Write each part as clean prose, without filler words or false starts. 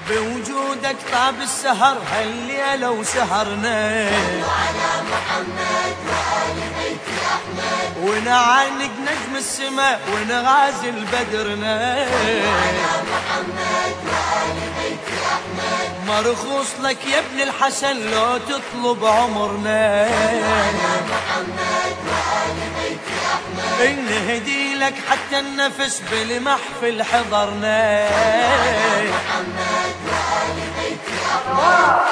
بوجودك طاب السهر هالليلة وسهرنا. صلوا على محمد وآل بيت أحمد ونعانق نجم السماء ونغازل بدرنا. صلوا على محمد وآل بيت أحمد مرخوص لك يا ابن الحسن لو تطلب عمرنا. صلوا على محمد وآل بيت أحمد نهدي لك حتى النفس بالمحفل حضرنا. محمد وآل بيت أحمد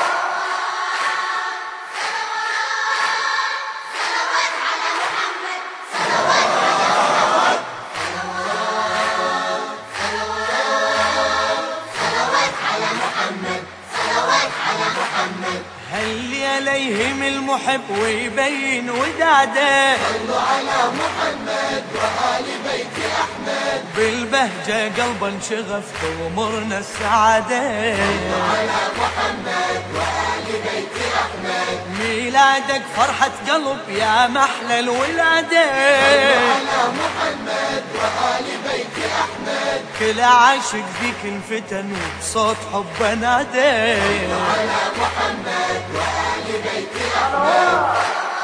هالليلة يهم المحب ويبين وداده. صلوا على محمد وآل بيت أحمد بالبهجة قلبا انشغف تغمرنا السعادة. صلوا على محمد وآل بيت أحمد ميلادك فرحة قلب يا محلى الولادة. صلوا على محمد وآل بيت أحمد كل عاشق فيك انفتن وبصوت حب نادى. صلوا على محمد وآل بيت أحمد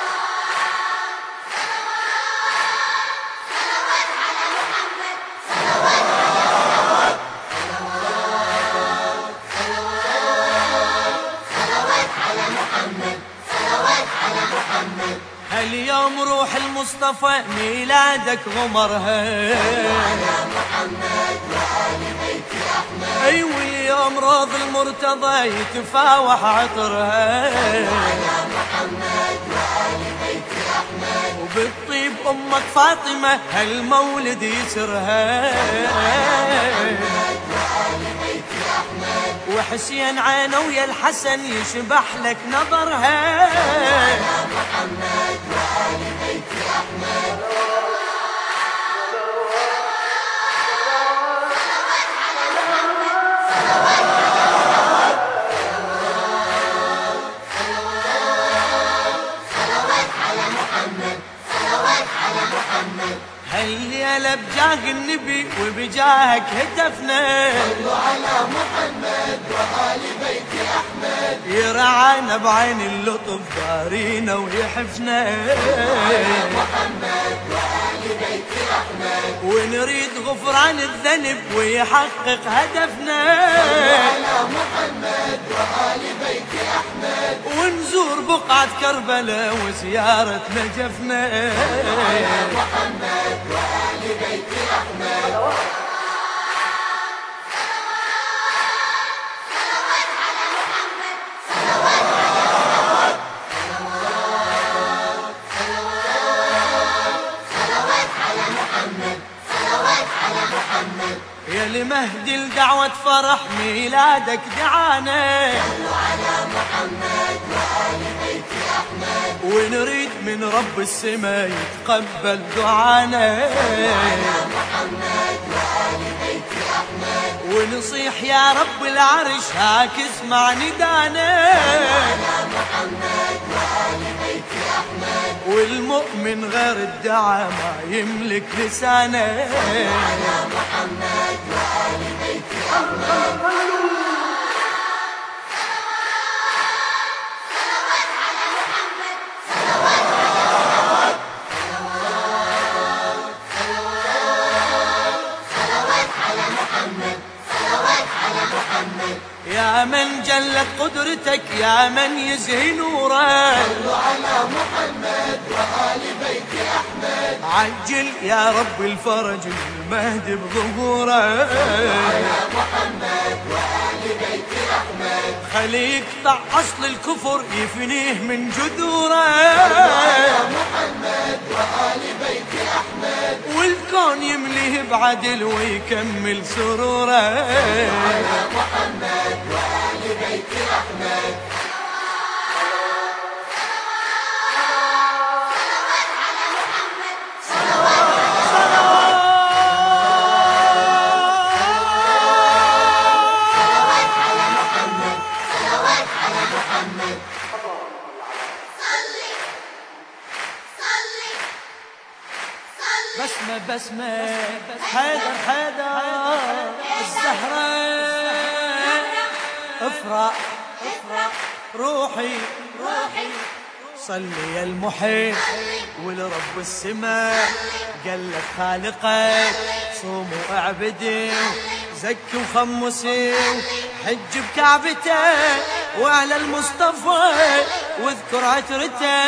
هاليوم روح المصطفى ميلادك غمرها. على محمد وآل بيت أحمد ايوه اليوم روض المرتضى يتفاوح عطرها. على محمد وآل بيت أحمد وبالطيب امك فاطمة هالمولد يسرها. محمد وآل بيت أحمد وحسين عينه ويا الحسن يشبح لك نظرها. على محمد وآل بيت أحمد صلوات على محمد صلوات على محمد هالليلة بجاه النبي وبجاهك هتفنا. صلوا على محمد وآل بيت أحمد يرعانا بعين اللطف دارينا ويحفنا. محمد وآل بيت أحمد ونريد غفران الذنب ويحقق هدفنا. على محمد وآل بيت أحمد ونزور بقعة كربلاء وزيارة نجفنا. محمد وآل بيت أحمد صلوات على محمد صلوات على محمد يا لمهدي الدعوة فرح ميلادك دعانا. صلوا على محمد وآل بيت أحمد ونريد من رب السماء يتقبل دعانا. محمد وآل بيت أحمد ونصيح يا رب العرش هاك اسمع ندانا. محمد وآل بيت أحمد والمؤمن غير الدعاء ما يملك لسانه. محمد وآل بيت أحمد صلوات على محمد صلوات على محمد يا من جلت قدرتك يا من يزهي نوره. صلوا على محمد وآل بيت أحمد عجل يا رب الفرج المهدي بظهوره. محمد وآل بيت أحمد خلي يقطع أصل الكفر يفنيه من جذوره. محمد وآل بيت أحمد والكون يمليه بعدل ويكمل سروره. محمد وآل بيت أحمد بسمة بسمة حيدر حيدر الزهرة افرح روحي صلي يا المحب ولرب السماء قال لك خالقك صوم واعبدي زكي وخمسي حج بكعبته وعلى المصطفى واذكر عترته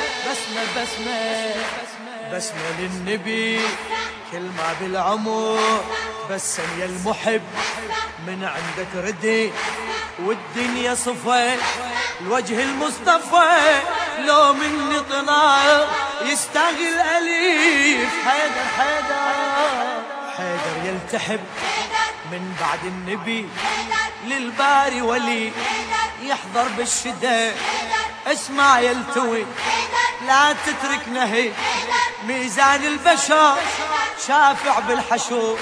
بسمة للنبي كل ما بالعمر بسم يا المحب من عندك ردي والدنيا صفى الوجه المصطفى لو مني طلع يستاهل أليف حيدر يلتحب من بعد النبي للباري ولي يحضر بالشدة اسمع يلتوي لا تترك نهي ميزان البشر شافع بالحشور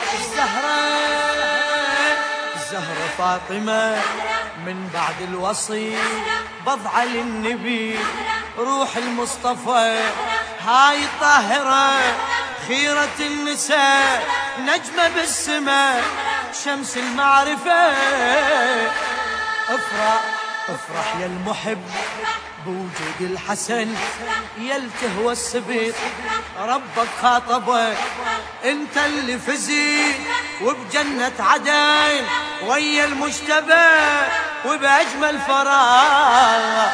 الزهرة فاطمة من بعد الوصي بضعة للنبي روح المصطفى هاي طاهرة خيرة النساء نجمة بالسماء شمس المعرفة افرح يا المحب بوجود الحسن يلتهوى السبيط ربك خاطبك انت اللي فزيت وبجنة عدن ويا المجتبى وبأجمل فراغ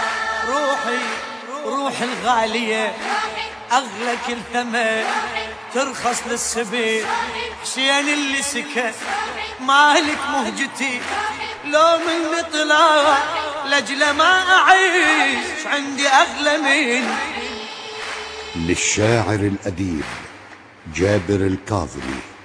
روحي الغالية أغلى كل ثمن ترخص للسبيل حسين اللي سكت مالك مهجتي لو من طلع لجل ما أعيش عندي أغلى من. للشاعر الأديب جابر الكاظمي.